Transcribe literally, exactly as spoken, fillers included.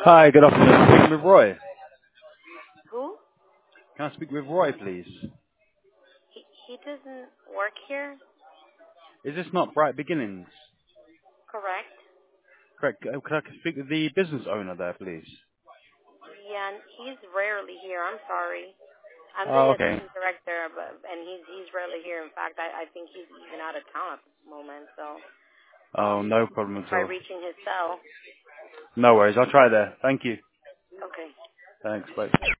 Hi, good afternoon. Can I speak with Roy? Who? Can I speak with Roy, please? He he doesn't work here, Is this not Bright Beginnings? correct? Correct. Uh, Can I speak with the business owner there, please? Yeah, and he's rarely here. I'm sorry. I'm Oh, the okay. assistant director, but and he's he's rarely here. In fact, I I think he's even out of town at this moment. So, Oh, um, no problem at try all. reaching his cell. No worries. I'll try there. Thank you. Okay. Thanks. Bye.